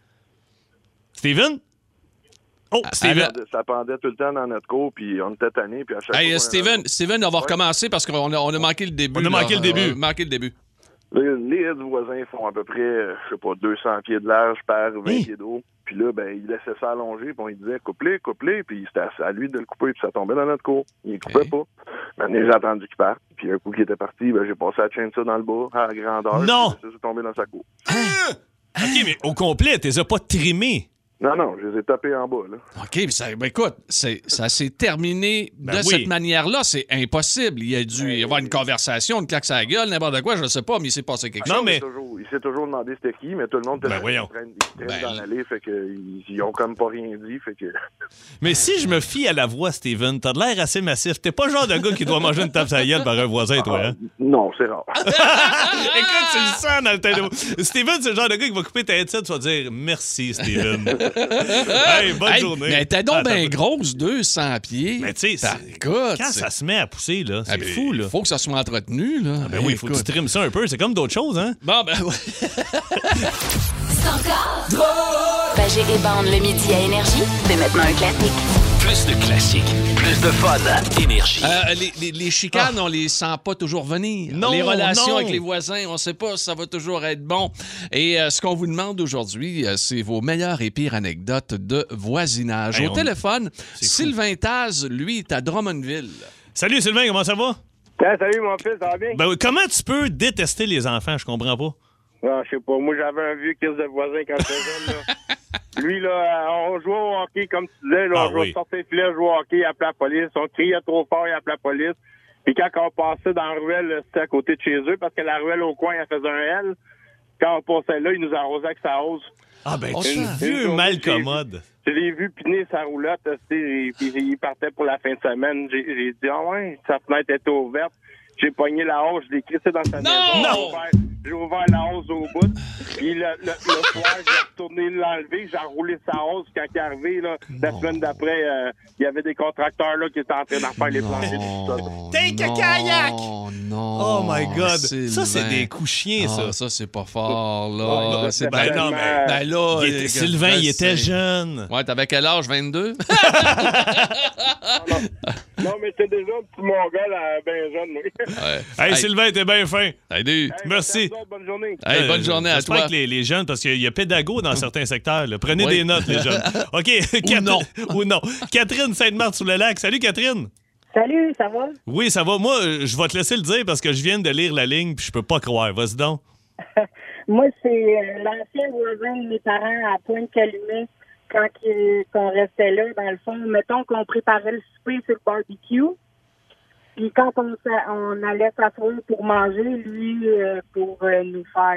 E: Steven? Oh, Steven.
I: Ça pendait tout le temps dans notre cour, puis on était tannés, puis à chaque
D: Hey,
I: fois...
D: Steven, on va recommencer parce qu'on a manqué le début.
E: On a manqué le début.
D: On a manqué le début.
I: Les haies du voisin font à peu près, je sais pas, 200 pieds de large par 20 pieds d'eau. Puis là, ben, il laissait ça allonger, puis on lui disait coupe-les, puis c'était à lui de le couper, puis ça tombait dans notre cour. Il ne coupait pas. Maintenant, j'ai attendu qu'il parte, puis un coup qu'il était parti, ben, j'ai passé la chaîne ça dans le bas, à la grandeur.
E: Non!
I: Puis c'est tombé dans sa cour.
E: OK, mais au complet, t'es pas trimé.
I: Non, je les ai tapés en bas, là.
D: OK, ben écoute, ça s'est terminé
E: Ben
D: de
E: oui.
D: cette manière-là. C'est impossible. Il y a dû y avoir une conversation, une claque sur la gueule, n'importe quoi, je sais pas, mais il s'est passé quelque
E: Non,
D: chose.
E: mais-
I: Il s'est toujours demandé c'était qui, mais tout le monde était
E: Ben, voyons.
I: ils traînent dans l'allée, fait qu'ils ont comme pas rien dit, fait que...
E: Mais si je me fie à la voix, Steven, t'as de l'air assez massif. T'es pas le genre de gars qui doit manger une tape sur la gueule par un voisin, toi, hein?
I: Non, c'est rare.
E: Écoute, tu le sens dans le téléphone. Steven, c'est le genre de gars qui va couper ta headset, tu vas dire merci, Steven. Hey, bonne journée.
D: Mais t'es donc
E: Attends,
D: bien grosse, 200 pieds.
E: Mais tu sais,
D: écoute,
E: quand ça se met à pousser, là, c'est fou, là.
D: Faut que ça soit entretenu, là.
E: Ben oui, il faut que tu trimes ça un peu. C'est comme d'autres choses, hein?
D: Bon, ben ouais.
B: Pagé et Bande le midi à Énergie, c'est maintenant un classique.
A: Plus de classiques, plus de fun. Énergie.
D: Les chicanes, on les sent pas toujours venir.
E: Non,
D: les relations
E: non.
D: avec les voisins, on sait pas si ça va toujours être bon. Et ce qu'on vous demande aujourd'hui, c'est vos meilleures et pires anecdotes de voisinage.
E: Hey,
D: Au téléphone,
E: C'est fou.
D: Sylvain Taz, lui, est à Drummondville.
E: Salut, Sylvain, comment ça va?
J: Salut, mon fils, ça va bien?
E: Ben oui, comment tu peux détester les enfants? Je comprends pas.
J: Non, je sais pas. Moi, j'avais un vieux crise de voisin quand j'étais jeune, là. Lui, là, on jouait au hockey, comme tu disais, là,
E: Ah
J: on jouait
E: oui.
J: sortir le filet, jouer au hockey, il appelait la police. On criait trop fort, il appelait la police. Puis quand on passait dans la ruelle, là, c'était à côté de chez eux, parce que la ruelle au coin, elle faisait un L. Quand on passait là, il nous arrosait avec sa hausse.
E: Ah ben,
D: Oh,
E: tu
D: ça.
E: vieux mal commode.
J: Je l'ai vu piner sa roulotte, puis il partait pour la fin de semaine. J'ai dit, ah ouais, sa fenêtre était ouverte. J'ai pogné la hausse, je l'ai crissé dans sa maison.
E: Non!
J: J'ai ouvert la hausse au bout. Puis le soir, j'ai retourné l'enlever. J'ai enroulé sa hausse. Quand il est arrivé, là, la semaine d'après, il y avait des contracteurs là, qui étaient en train d'en faire les planchers du sol.
E: Take a kayak!
D: Non.
E: Oh my God.
D: Sylvain.
E: Ça, c'est des coups chiens, ça.
D: Ah, ça, c'est pas fort, là.
J: Ouais,
D: C'est
E: ben
D: bien.
E: non, mais-
D: Ben là,
E: Sylvain, il était jeune.
D: Ouais, t'avais quel âge, 22?
J: Non, mais c'était déjà un petit mongol bien jeune, oui.
D: Ouais.
E: Hey, Sylvain, t'es bien fin.
D: Salut.
E: Merci.
J: Bonne journée.
D: Hey, bonne journée à
E: J'espère
D: toi.
E: que les jeunes, parce qu'il y a pédago dans certains secteurs. là. Prenez
D: Oui.
E: des notes, les jeunes. OK.
D: non.
E: Ou non. Catherine Sainte-Marthe-sous-le-Lac. Salut, Catherine.
H: Salut, ça va?
E: Oui, ça va. Moi, je vais te laisser le dire parce que je viens de lire la ligne puis je peux pas croire. Vas-y donc.
H: Moi, c'est l'ancien voisin de mes parents à Pointe-Calumet qu'on restait là, dans le fond, mettons qu'on préparait le souper sur le barbecue. Puis quand on allait s'asseoir pour manger, lui, pour nous faire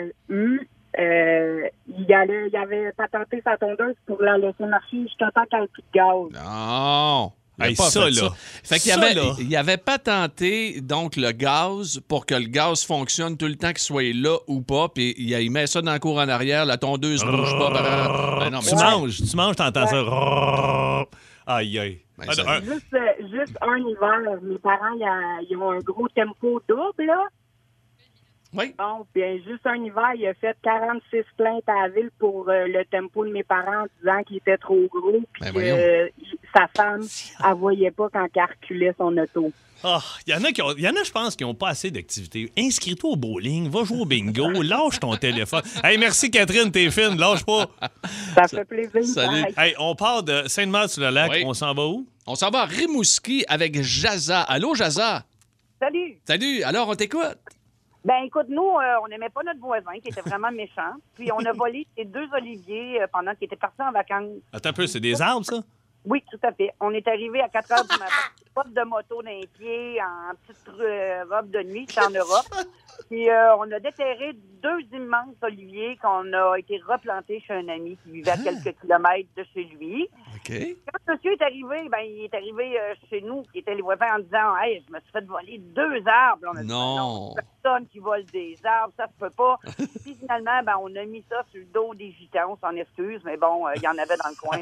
H: il avait patenté sa tondeuse pour la laisser marcher jusqu'à temps qu'elle ait plus de gaz.
D: Non!
E: Hey, ça, là.
D: Fait qu'il il avait patenté donc le gaz pour que le gaz fonctionne tout le temps qu'il soit là ou pas, puis il met ça dans la cour en arrière, la tondeuse ne bouge pas. Ben non,
E: tu manges, t'entends ça. Aïe, aïe.
H: Ben, juste un hiver, mes parents, ils ont un gros tempo double, là.
D: Oui.
H: Bon, bien, juste un hiver, il a fait 46 plaintes à la ville pour le tempo de mes parents en disant qu'il était trop gros, puis sa femme, elle voyait pas quand elle reculait son auto.
E: Il y en a, je pense, qui n'ont pas assez d'activités. Inscris-toi au bowling, va jouer au bingo, lâche ton téléphone. Hey, merci Catherine, t'es fine, lâche pas.
H: Ça fait plaisir.
D: Salut.
E: Hey, on part de Sainte-Marthe-sur-le-Lac, on s'en va où?
D: On s'en va à Rimouski avec Jaza. Allô, Jaza?
K: Salut.
D: Salut, alors on t'écoute?
K: Ben écoute, nous, on n'aimait pas notre voisin qui était vraiment méchant. Puis on a volé ces 2 oliviers pendant qu'il était parti en vacances.
E: Attends un peu, c'est des arbres, ça?
K: Oui, tout à fait. On est arrivé à 4 heures du matin, pote de moto d'un pied, en petite robe de nuit, c'est en Europe. Puis on a déterré 2 immenses oliviers qu'on a été replantés chez un ami qui vivait à quelques kilomètres de chez lui.
D: Okay.
K: Quand monsieur est arrivé, il est arrivé chez nous, qui étaient les voisins, en disant « Hey, je me suis fait voler 2 arbres. » On a dit « Non, personne qui vole des arbres, ça se peut pas. » Puis finalement, on a mis ça sur le dos des gitans, on s'en excuse, mais bon, il y en avait dans le coin.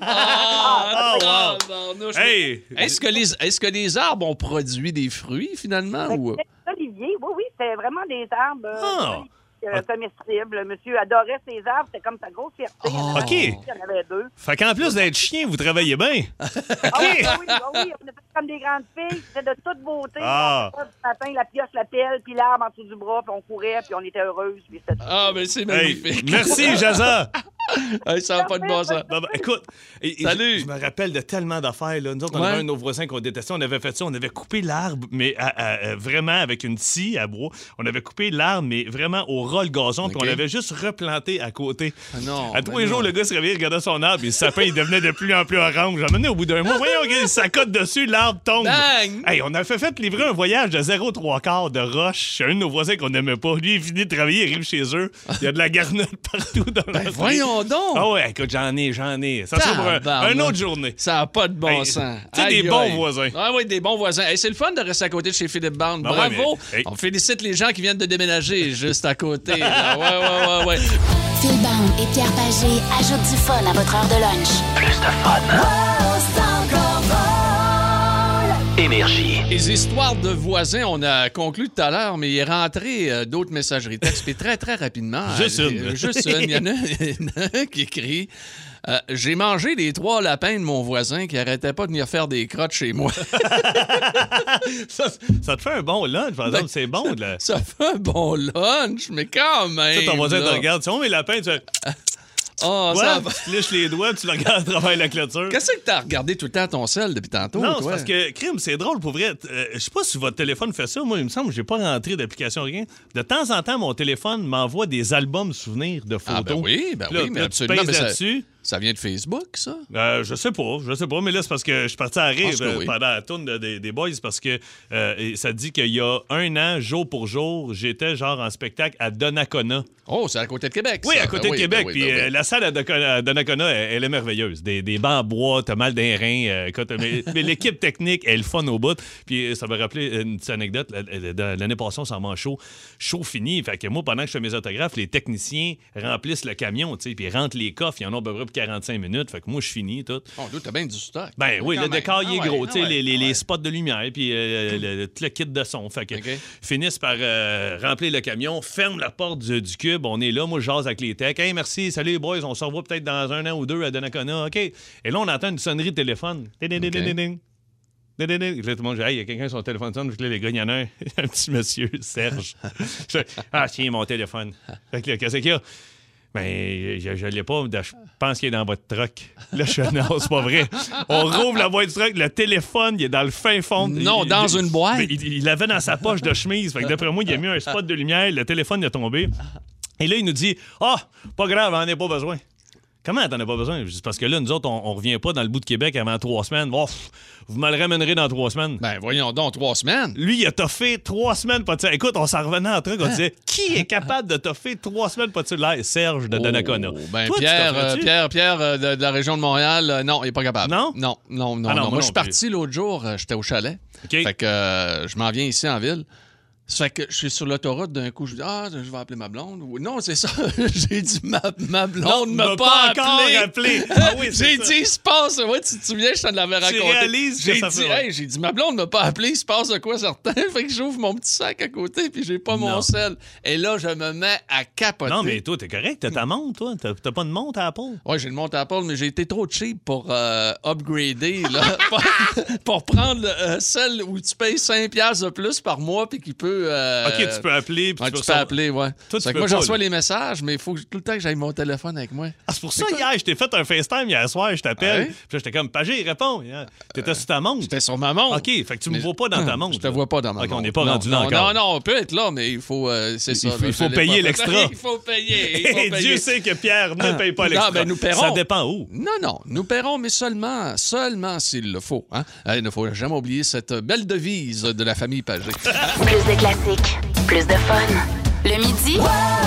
E: Hey!
D: Est-ce que les arbres ont produit des fruits, finalement? Ou...
K: Olivier, oui, c'était vraiment des arbres comestibles. Monsieur adorait ces arbres, c'était comme sa grosse fierté.
E: OK.
K: Il y en avait 2.
E: Fait qu'en plus d'être chien, vous travaillez bien.
K: Oui, on a fait comme des grandes filles, c'était de toute beauté. Ce matin, la pioche, la pelle, puis l'arbre en dessous du bras, puis on courait, puis on était heureuses. Puis
D: mais c'est magnifique.
E: Merci, Jaza.
D: Ça n'a pas de bon sens.
E: Écoute,
D: salut.
E: Je me rappelle de tellement d'affaires. Là. Nous autres, on avait un de nos voisins qu'on détestait. On avait fait ça. On avait coupé l'arbre, mais vraiment avec une scie à bois. On avait coupé l'arbre, mais vraiment au ras le gazon, puis on l'avait juste replanté à côté. À tous les jours, le gars se réveillait, regardait son arbre, et le sapin, il devenait de plus en plus orange. J'en menais au bout d'un mois. Voyons, il s'accote dessus, l'arbre tombe.
D: Bang!
E: Hey, on a fait livrer un voyage de 0,75 de roche chez un de nos voisins qu'on n'aimait pas. Lui, il finit de travailler, il arrive chez eux. Il y a de la garnotte partout dans la
D: voyons donc!
E: Ah ouais, écoute, j'en ai. Ça sera pour une autre journée.
D: Ça n'a pas de bon sens.
E: Tu sais, des bons voisins.
D: Ah oui, des bons voisins. Hey, c'est le fun de rester à côté de chez Philippe Bande. Bravo! On félicite les gens qui viennent de déménager juste à côté. Ouais.
B: Phil Bande et Pierre Pagé ajoutent du fun à votre heure de lunch.
A: Plus de fun. Énergie.
D: Les histoires de voisins, on a conclu tout à l'heure, mais il est rentré d'autres messageries textes, puis très, très rapidement.
E: Juste une.
D: Il y en a un qui écrit j'ai mangé les 3 lapins de mon voisin qui arrêtait pas de venir faire des crottes chez moi.
E: ça te fait un bon lunch, par exemple, c'est bon. Là.
D: Ça fait un bon lunch, mais quand même.
E: Tu sais, ton voisin te regarde, c'est bon, mes lapins, tu tu liches les doigts, tu le regardes à travers la clôture.
D: Qu'est-ce que t'as regardé tout le temps ton sel depuis tantôt?
E: Non,
D: toi?
E: c'est parce que, crime, c'est drôle pour vrai. Je sais pas si votre téléphone fait ça. Moi, il me semble que j'ai pas rentré d'application rien. De temps en temps, mon téléphone m'envoie des albums souvenirs de photos.
D: Ben oui, mais absolument.
E: Tu pèses là-dessus.
D: Ça vient de Facebook, ça?
E: Je sais pas, mais là, c'est parce que je suis parti à rire pendant la tourne des Boys, parce que ça dit qu'il y a 1 an, jour pour jour, j'étais genre en spectacle à Donnacona.
D: Oh, c'est à côté de Québec, ça.
E: Oui, à côté de Québec. Puis la salle à Donnacona, elle est merveilleuse. Des bancs en bois, t'as mal d'un rein. Mais l'équipe technique, elle est le fun au bout. Puis ça m'a rappelé une petite anecdote. L'année passée, on s'en mange chaud fini. Fait que moi, pendant que je fais mes autographes, les techniciens remplissent le camion, tu sais, puis ils rentrent les coffres. Ils en ont à peu près 45 minutes. Fait que moi, je finis tout.
D: Oh, t'as bien du stock.
E: Ben oui, le décor, il est gros. Tu sais, les spots de lumière, puis tout le kit de son. Fait que finissent par remplir le camion, ferment la porte du cube. On est là. Moi, je jase avec les techs. Hey, merci. Salut, les boys. On se revoit peut-être dans 1 an ou 2 à Donnacona. OK. Et là, on entend une sonnerie de téléphone. Là, tout le monde dit, hey, il y a quelqu'un sur son téléphone sonne. Là, les gars, il y en a un petit monsieur, Serge. Tiens, mon téléphone. Fait que là, qu'est-ce qu'il y a? Ben, je l'ai pas. Je pense qu'il est dans votre truck. Là, je fais, non, c'est pas vrai. On rouvre la boîte du truck. Le téléphone, il est dans le fin fond.
D: Non, dans une boîte.
E: Il l'avait dans sa poche de chemise. Fait que d'après moi, il a mis un spot de lumière. Le téléphone, il a tombé. Et là, il nous dit, pas grave, on n'en a pas besoin. Comment t'en as pas besoin? C'est parce que là, nous autres, on revient pas dans le bout de Québec avant 3 semaines. Oh, vous me le ramènerez dans 3 semaines.
D: Ben, voyons donc, 3 semaines.
E: Lui, il a toffé 3 semaines pas de cellulaire. Écoute, on s'en revenait en truc, on disait, qui est capable de toffer 3 semaines pas de cellulaire? Serge de Donnacona.
D: Ben,
E: Toi,
D: Pierre de la région de Montréal, non, il est pas capable.
E: Non?
D: Non.
E: moi
D: Moi, je suis
E: non
D: parti l'autre jour, j'étais au chalet.
E: OK.
D: Fait que je m'en viens ici en ville. Ça fait que je suis sur l'autoroute, d'un coup, je dis je vais appeler ma blonde. Non, c'est ça. J'ai dit ma blonde ne m'a pas
E: appelé. Ah oui, c'est
D: j'ai
E: ça.
D: dit, il se passe. Ouais, tu te souviens, je t'en l'avais raconté.
E: Réalises que ça fait.
D: J'ai dit, ma blonde m'a pas appelé, il se passe de quoi certain. Fait que j'ouvre mon petit sac à côté, puis j'ai pas mon sel. Et là, je me mets à capoter.
E: Non, mais toi, t'es correct. T'as ta montre, toi. T'as pas de montre à Apple?
D: Ouais, j'ai une montre à Apple, mais j'ai été trop cheap pour upgrader, là. pour prendre celle où tu payes 5$ de plus par mois, puis qui peut.
E: OK, tu peux appeler. Puis
D: tu peux appeler, ouais.
E: Toi,
D: c'est que moi, je reçois les messages, mais il faut tout le temps que j'aille mon téléphone avec moi.
E: Ah, c'est pour ça, hier, je t'ai fait un FaceTime hier soir, je t'appelle.
D: Ouais?
E: Puis là, j'étais comme, Pagé, réponds. T'étais sur ta montre.
D: J'étais sur ma montre.
E: OK, fait que tu me vois pas dans ta montre.
D: Je te vois pas dans ma montre.
E: OK, on n'est pas rendu là encore.
D: Non, on peut être là, mais il faut. C'est ça.
E: Il faut payer l'extra.
D: Il faut payer.
E: Dieu sait que Pierre ne paye pas l'extra.
D: Non, ben nous paierons.
E: Ça dépend où.
D: Non, nous paierons, mais seulement s'il le faut. Hein? Il ne faut jamais oublier cette belle devise de la famille Pagé.
B: Plus de classiques, plus de fun. Le midi.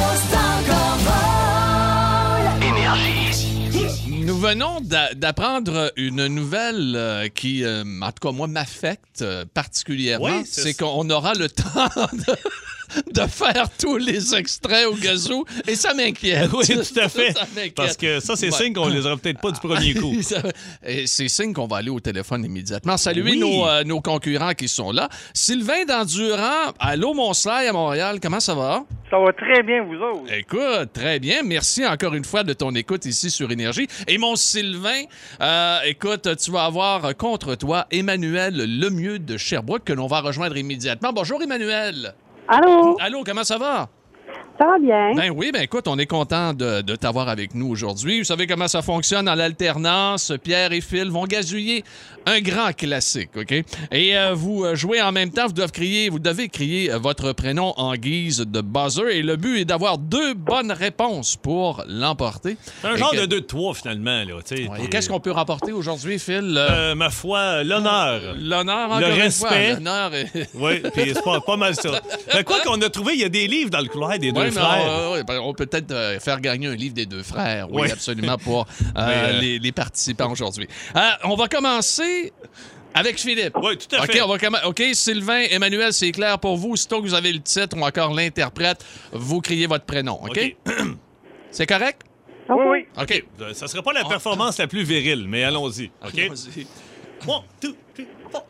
A: Énergie.
D: Nous venons d'apprendre une nouvelle qui, en tout cas, moi, m'affecte particulièrement.
E: Oui,
D: c'est qu'on aura le temps de faire tous les extraits au gazou et ça m'inquiète.
E: Oui, tout à fait.
D: Ça m'inquiète.
E: Parce que ça, c'est signe qu'on les aura peut-être pas du premier coup.
D: Et c'est signe qu'on va aller au téléphone immédiatement. Saluer
E: Oui.
D: nos concurrents qui sont là. Sylvain d'Endurant, allô Mont-Slair à Montréal, comment ça va?
L: Ça va très bien, vous autres.
D: Écoute, très bien. Merci encore une fois de ton écoute ici sur Énergie. Et mon Sylvain, écoute, tu vas avoir contre toi Emmanuel Lemieux de Sherbrooke que l'on va rejoindre immédiatement. Bonjour Emmanuel.
M: Allô?
D: Allô, comment ça va?
M: Ça va bien.
D: Ben oui, ben écoute, on est content de t'avoir avec nous aujourd'hui. Vous savez comment ça fonctionne en l'alternance. Pierre et Phil vont gazouiller un grand classique, OK? Et vous jouez en même temps, vous devez crier votre prénom en guise de buzzer. Et le but est d'avoir 2 bonnes réponses pour l'emporter.
E: C'est un genre de 2-3 finalement. Là,
D: ouais, et qu'est-ce qu'on peut remporter aujourd'hui, Phil?
E: Ma foi, l'honneur.
D: L'honneur, encore
E: le
D: une
E: respect.
D: fois. L'honneur est...
E: Oui, puis c'est pas mal ça. Mais quoi qu'on a trouvé, il y a des livres dans le couloir des 2 frères.
D: On peut peut-être faire gagner un livre des 2 frères. Oui,
E: Oui.
D: absolument, pour les participants aujourd'hui. On va commencer avec Philippe.
E: Oui, tout à fait.
D: OK, Sylvain, Emmanuel, c'est clair pour vous. Aussitôt que vous avez le titre ou encore l'interprète, vous criez votre prénom. OK? C'est correct?
L: Oui.
D: OK.
E: Ça sera pas la performance la plus virile, mais allons-y. OK?
D: Allons-y.
E: 1, 2, 3, 4.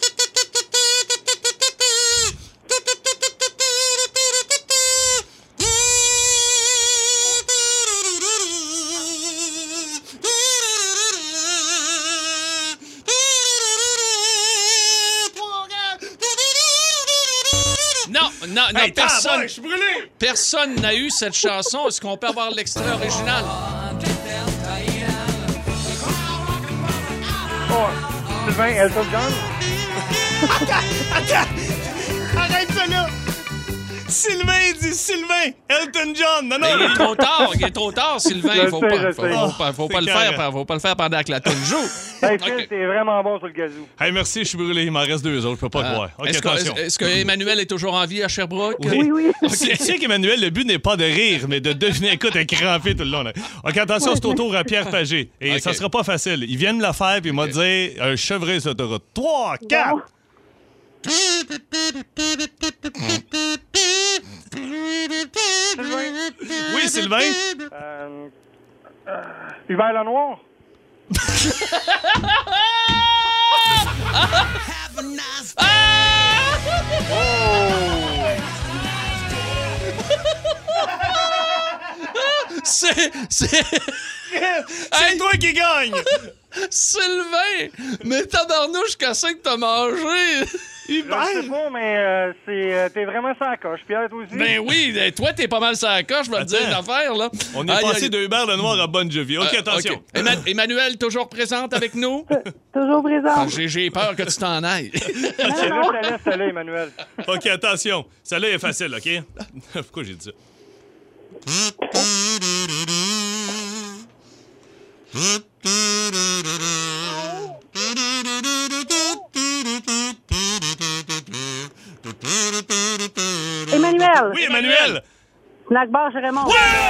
D: Non,
E: Hey,
D: personne.
E: je suis brûlé!
D: Personne n'a eu cette chanson. Est-ce qu'on peut avoir l'extrait original?
L: Oh, Sylvain, Elton John.
E: Attends! Arrête ça là! Sylvain dit Sylvain! Elton John! Non,
D: Mais il est trop tard, Sylvain.
L: Je
D: Il faut
L: sais,
D: pas
L: je sais.
D: faut pas le faire. Faut pas le faire pendant que la tune joue.
L: Hey, Phil, t'es vraiment bon sur le gazou.
E: Hey, merci, je suis brûlé. Il m'en reste 2 autres. Je peux pas croire. OK, attention.
D: Est-ce que Emmanuel est toujours en vie à Sherbrooke?
M: Oui.
E: Tu sais qu'Emmanuel, le but n'est pas de rire, mais de deviner. Écoute, elle est crampée tout le long. Là. OK, attention, c'est au tour à Pierre Pagé. Et ça sera pas facile. Il vient me la faire, puis il m'a dit un chevreuil sur l'autoroute. 3, 4. Oui, Sylvain?
L: Hubert Lenoir.
E: C'est toi qui gagne!
D: Sylvain! Mais tabarnouche, qu'est-ce que t'as mangé?
L: Je sais pas, mais t'es vraiment sans coche. Pierre, toi aussi?
D: Ben oui, toi, t'es pas mal sur la coche, je vais te dire une affaire, là.
E: On est passé de Hubert Lenoir à Bon Jovi. OK, attention.
D: Emmanuel, toujours présente avec nous?
M: Toujours présent.
D: J'ai peur que tu t'en ailles.
L: C'est là, je te laisse aller, Emmanuel.
E: OK, attention. Celle-là est facile, OK? Pourquoi j'ai dit ça? Emmanuel!
M: Snack bar chez Raymond.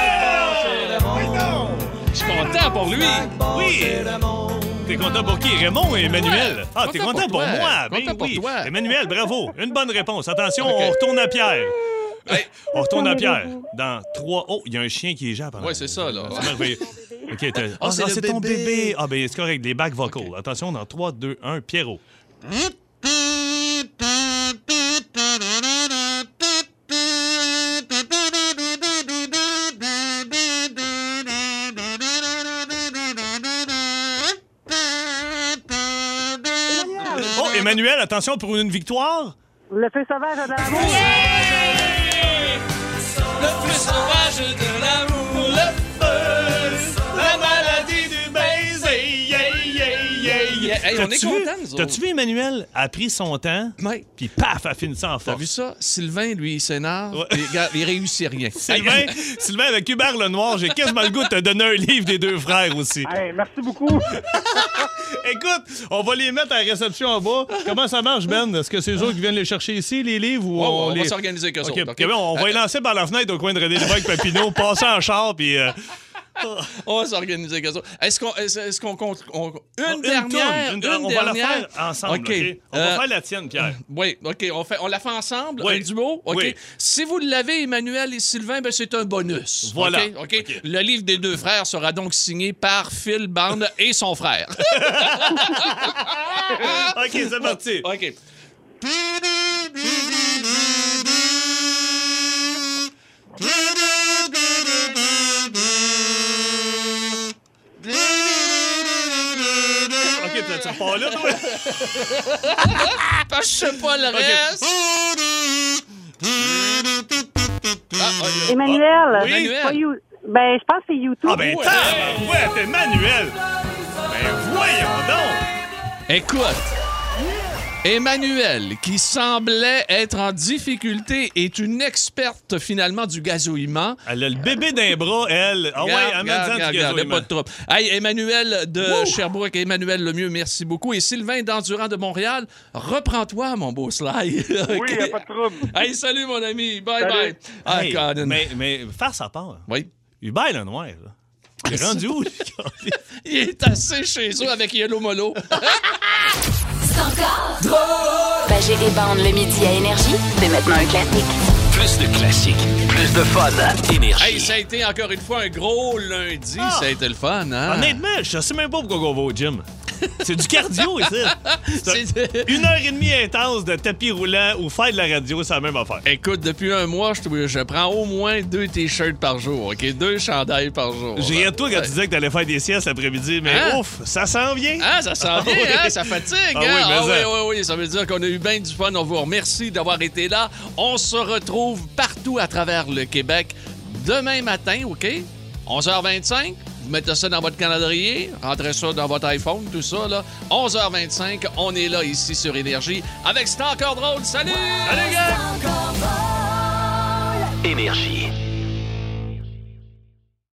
D: Je suis content pour lui.
E: Oui! T'es content pour qui? Raymond et Emmanuel?
D: Ouais.
E: Ah, t'es content pour
D: toi.
E: moi? Ben
D: Content pour
E: oui.
D: toi.
E: Emmanuel, bravo. Une bonne réponse. Attention,
D: OK.
E: on retourne à Pierre.
D: Hey.
E: On retourne à Pierre. Dans 3... Oh, il y a un chien qui est jappe.
D: Oui, c'est ça, là.
E: C'est merveilleux. OK,
D: c'est le
E: ton
D: bébé.
E: bébé. Ah, ben c'est correct. Les bacs vocaux. Okay. Attention, dans 3, 2, 1, Pierrot. Oh, Emmanuel, attention pour une victoire.
M: Le feu sauvage de l'amour.
D: Le plus sauvage de l'amour, le feu, la maladie du baiser. Hey, on est contents, nous autres.
E: T'as-tu vu, Emmanuel a pris son temps,
D: Ouais.
E: puis paf, a fini ça en
D: T'as
E: force.
D: vu ça? Sylvain, lui, il s'énerve.
E: Ouais.
D: Il réussit rien.
E: Sylvain, avec Hubert Lenoir, j'ai quasiment le goût de te donner un livre des deux frères aussi.
L: Hey, merci beaucoup.
E: Écoute, on va les mettre à la réception en bas. Comment ça marche, Ben? Est-ce que c'est eux qui viennent les chercher ici, les livres? Ou
D: on
E: les...
D: va s'organiser avec eux
E: OK,
D: autres, OK?
E: OK, on va les lancer par la fenêtre au coin de René Lévesque Papineau, passer en char, puis...
D: On va s'organiser avec eux autres. Est-ce qu'on compte... Une
E: dernière?
D: dernière?
E: On va la faire ensemble, OK? On va faire la tienne, Pierre.
D: Oui, OK. On la fait ensemble,
E: Oui.
D: un duo, OK?
E: Oui.
D: Si vous l'avez, Emmanuel et Sylvain, ben c'est un bonus.
E: Voilà.
D: OK? Le livre des deux frères sera donc signé par Phil Bond et son frère.
E: OK, c'est parti.
D: OK.
E: OK, tu repars là, toi?
D: Parce que je sais pas le reste.
M: Emmanuel.
D: Oui.
M: C'est pas Ben, je pense que c'est YouTube.
E: Ah ben, ouais, t'es Emmanuel. Ben, voyons donc.
D: Écoute, Emmanuel, qui semblait être en difficulté, est une experte finalement du gazouillement.
E: Elle a le bébé d'un bras, elle. Ah ouais, elle m'a dit du
D: Regarde,
E: gazouillement.
D: pas de trouble. Hey, Emmanuel de Sherbrooke, Emmanuel Lemieux, merci beaucoup. Et Sylvain d'Endurant de Montréal, reprends-toi, mon beau Sly.
L: Oui, il n'y a pas de trouble.
D: Hey, salut, mon ami. Bye,
L: Salut.
D: bye. Ah,
E: Hey,
D: Colin.
E: mais faire sa part.
D: Oui.
E: Hubert Lenoir, là. Il est rendu où, lui?
D: Il est assis chez eux avec Yellow Molo.
B: Pagé et Bande le midi à Énergie, c'est maintenant un classique.
A: Plus de classiques, plus de fun. Énergie.
D: Hey, ça a été encore une fois un gros lundi.
E: Ah.
D: Ça a été le fun, hein?
E: Honnêtement, je sais même pas pourquoi on va au gym. C'est du cardio, ici. C'est
D: C'est-
E: 1h30 intense de tapis roulant ou faire de la radio, c'est la même affaire.
D: Écoute, depuis un mois, je prends au moins 2 t-shirts par jour, OK? 2 chandails par jour.
E: Je riais de toi quand tu disais que t'allais faire des siestes l'après-midi, mais
D: Hein?
E: ouf, ça s'en vient.
D: Ah, ça s'en vient,
E: oui.
D: hein? Ça fatigue,
E: Ah
D: hein?
E: oui, mais
D: Ah
E: ça.
D: oui, ça veut dire qu'on a eu bien du fun. On vous remercie d'avoir été là. On se retrouve partout à travers le Québec demain matin, OK? 11h25. Vous mettez ça dans votre calendrier, rentrez ça dans votre iPhone, tout ça, là. 11h25, on est là ici sur Énergie avec C'est encore drôle. Salut! Salut, gars!
A: Énergie.